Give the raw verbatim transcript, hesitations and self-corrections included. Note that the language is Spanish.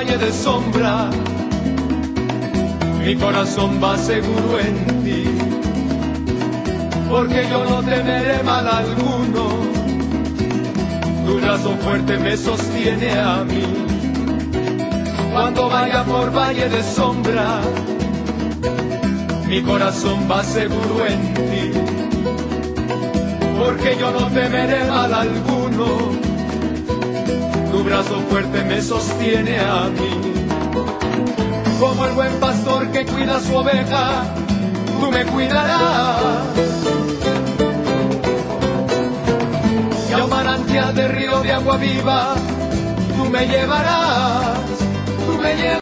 valle de sombra, mi corazón va seguro en ti, porque yo no temeré mal alguno, tu brazo fuerte me sostiene a mí. Cuando vaya por valle de sombra, mi corazón va seguro en ti, porque yo no temeré mal alguno, tu brazo fuerte me sostiene a mí. Como el buen pastor que cuida su oveja, tú me cuidarás. Y a un manantial de río de agua viva, tú me llevarás, tú me llevarás.